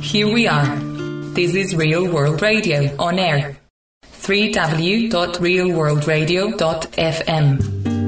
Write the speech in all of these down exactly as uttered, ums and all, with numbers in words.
Here we are. This is Real World Radio on air. w w w dot real world radio dot f m.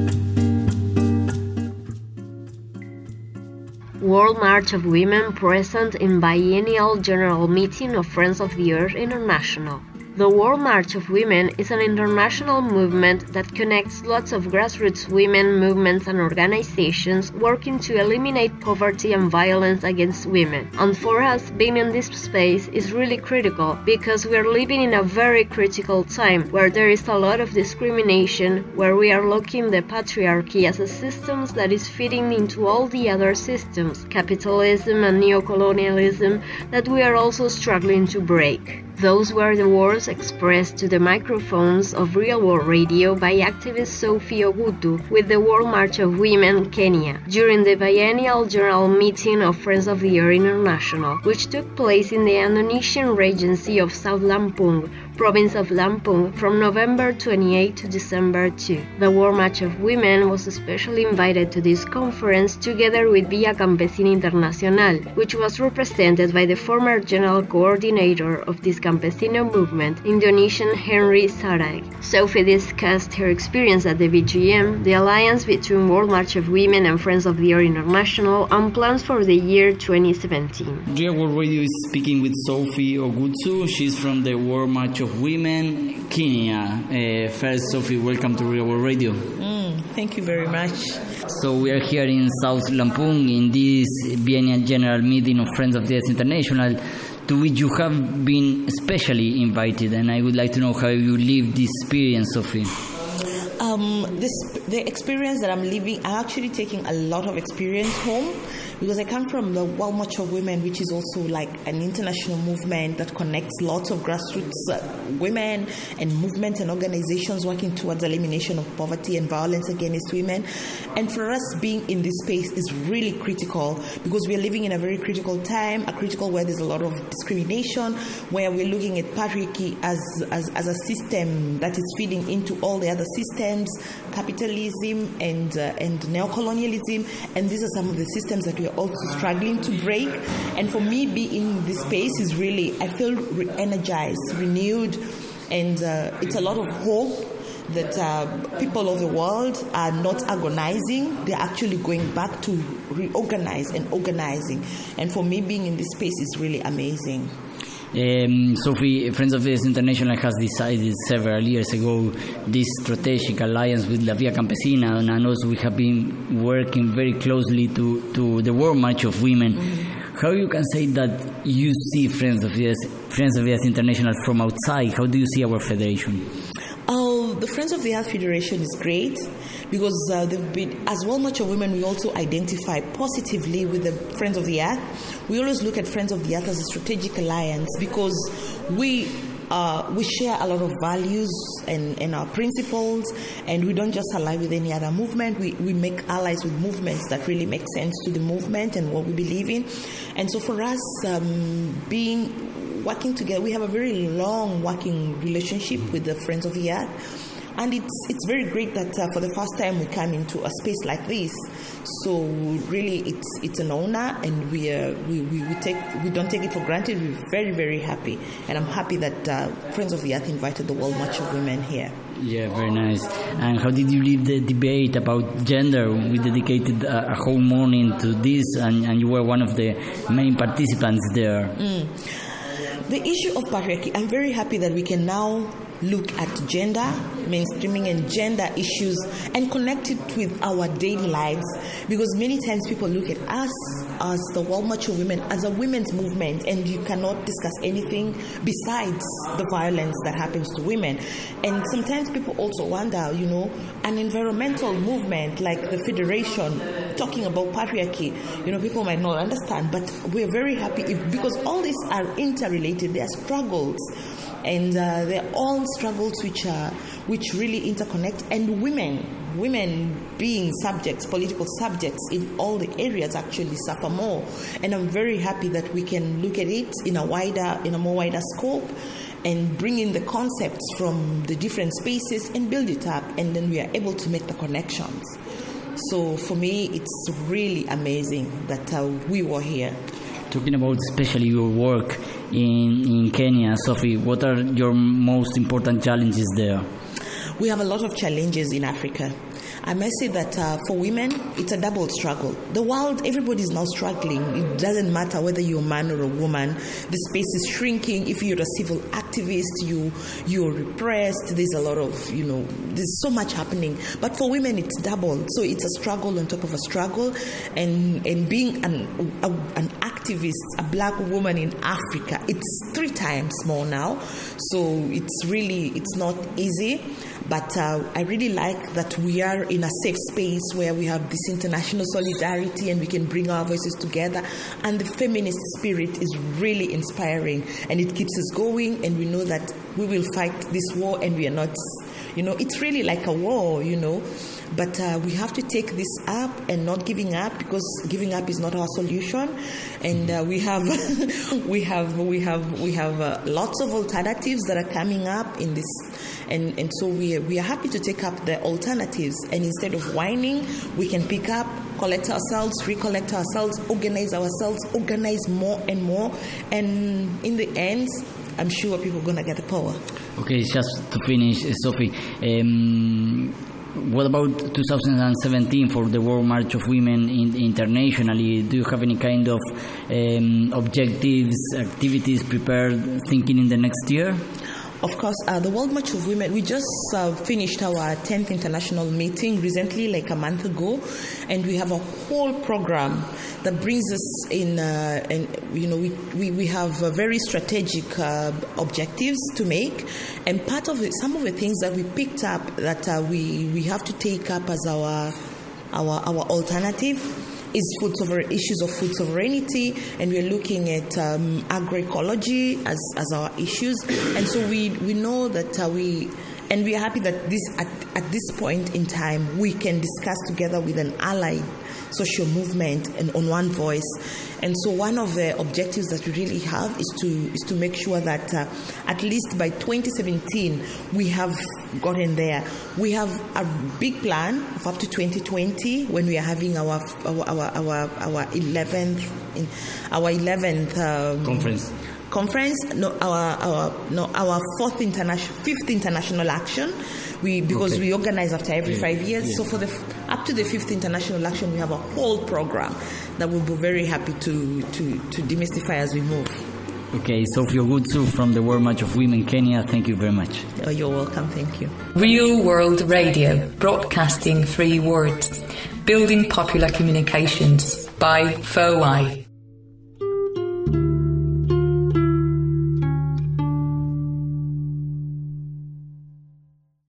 World March of Women present in Biennial General Meeting of Friends of the Earth International. The World March of Women is an international movement that connects lots of grassroots women movements and organizations working to eliminate poverty and violence against women. And for us, being in this space is really critical because we are living in a very critical time where there is a lot of discrimination, where we are looking the patriarchy as a system that is feeding into all the other systems, capitalism and neocolonialism, that we are also struggling to break. Those were the words expressed to the microphones of Real World Radio by activist Sophie Ogutu with the World March of Women, Kenya, during the Biennial General Meeting of Friends of the Earth International, which took place in the Indonesian Regency of South Lampung, province of Lampung, from November twenty-eighth to December second. The World March of Women was especially invited to this conference together with Via Campesina Internacional, which was represented by the former general coordinator of this Campesino movement, Indonesian Henry Sarag. Sophie discussed her experience at the V G M, the alliance between World March of Women and Friends of the Earth International, and plans for the year twenty seventeen. Real World Radio is speaking with Sophie Ogutsu. She's from the World March of Women, Kenya. Uh, first, Sophie, welcome to Real World Radio. Mm, thank you very much. So we are here in South Lampung in this Biennial General Meeting of Friends of the Earth International, to which you have been especially invited, and I would like to know how you lived this experience, Sophie. Um, this the experience that I'm living, I'm actually taking a lot of experience home, because I come from the World March of Women, which is also like an international movement that connects lots of grassroots uh, women and movements and organizations working towards elimination of poverty and violence against women. And for us, being in this space is really critical, because we are living in a very critical time, a critical where there's a lot of discrimination, where we're looking at patriarchy as, as, as a system that is feeding into all the other systems, capitalism and, uh, and neocolonialism. And these are some of the systems that we are also struggling to break. And for me, being in this space is really, I feel re- energized, renewed, and uh, it's a lot of hope that uh, people of the world are not agonizing, they're actually going back to reorganize and organizing. And for me, being in this space is really amazing. Um, Sophie, Friends of the Earth International has decided several years ago this strategic alliance with La Via Campesina, and also we have been working very closely to, to the World March of Women. Mm-hmm. How you can say that you see Friends of the Earth, Friends of the Earth International from outside? How do you see our federation? Oh, the Friends of the Earth Federation is great, because uh, they've been, as World March of Women, we also identify positively with the Friends of the Earth. We always look at Friends of the Earth as a strategic alliance, because we uh, we share a lot of values and, and our principles, and we don't just ally with any other movement. We, we make allies with movements that really make sense to the movement and what we believe in. And so for us, um, being working together, we have a very long working relationship with the Friends of the Earth. And it's it's very great that uh, for the first time we come into a space like this. So really, it's it's an honor, and we uh, we, we we take we don't take it for granted. We're very very happy, and I'm happy that uh, Friends of the Earth invited the World March of Women here. Yeah, very nice. And how did you leave the debate about gender? We dedicated a, a whole morning to this, and, and you were one of the main participants there. Mm. The issue of patriarchy, I'm very happy that we can now look at gender, mainstreaming and gender issues, and connect it with our daily lives, because many times people look at us as the World March of Women as a women's movement, and you cannot discuss anything besides the violence that happens to women. And sometimes people also wonder, you know, an environmental movement like the Federation talking about patriarchy, you know, people might not understand, but we're very happy if, because all these are interrelated, they are struggles. And uh, they're all struggles which are which really interconnect. And women, women being subjects, political subjects in all the areas actually suffer more. And I'm very happy that we can look at it in a wider, in a more wider scope, and bring in the concepts from the different spaces and build it up. And then we are able to make the connections. So for me, it's really amazing that uh, we were here. Talking about especially your work in, in Kenya, Sophie, what are your most important challenges there? We have a lot of challenges in Africa. I must say that uh, for women, it's a double struggle. The world, everybody is now struggling. It doesn't matter whether you're a man or a woman. The space is shrinking. If you're a civil activist, you, you're repressed. There's a lot of, you know, there's so much happening. But for women, it's double. So it's a struggle on top of a struggle. And, and being an, a, an activist, a black woman in Africa, it's three times more now. So it's really, it's not easy. But uh, I really like that we are in a safe space where we have this international solidarity and we can bring our voices together. And the feminist spirit is really inspiring, and it keeps us going. And we know that we will fight this war, and we are not, you know, it's really like a war, you know. But uh, we have to take this up and not giving up, because giving up is not our solution. And uh, we have, we have, we have, we have uh, lots of alternatives that are coming up in this. And, and so we are, we are happy to take up the alternatives. And instead of whining, we can pick up, collect ourselves, recollect ourselves, organize ourselves, organize more and more. And in the end, I'm sure people are going to get the power. Okay, just to finish, Sophie, um, what about two thousand seventeen for the World March of Women in, internationally? Do you have any kind of um, objectives, activities prepared, thinking in the next year? Of course, uh, the World March of Women, we just uh, finished our tenth international meeting recently, like a month ago, and we have a whole program that brings us in, uh, and you know, we, we, we have uh, very strategic uh, objectives to make, and part of it, some of the things that we picked up that uh, we, we have to take up as our, our, our alternative is food sover- issues of food sovereignty, and we're looking at um, agroecology as, as our issues. And so we, we know that uh, we, and we are happy that this at, at this point in time we can discuss together with an allied social movement and on one voice. And so one of the objectives that we really have is to is to make sure that uh, at least by twenty seventeen we have gotten there. We have a big plan of up to twenty twenty when we are having our our our our, our eleventh in our eleventh um, conference. Conference, no, our our no, our fourth international, fifth international action. We because okay. we organize after every yeah, five years. Yeah. So for the up to the fifth international action, we have a whole program that we'll be very happy to to to demystify as we move. Okay, Sophie Ogutsu from the World March of Women Kenya. Thank you very much. Oh, you're welcome. Thank you. Real World Radio, broadcasting three words, building popular communications by F O I.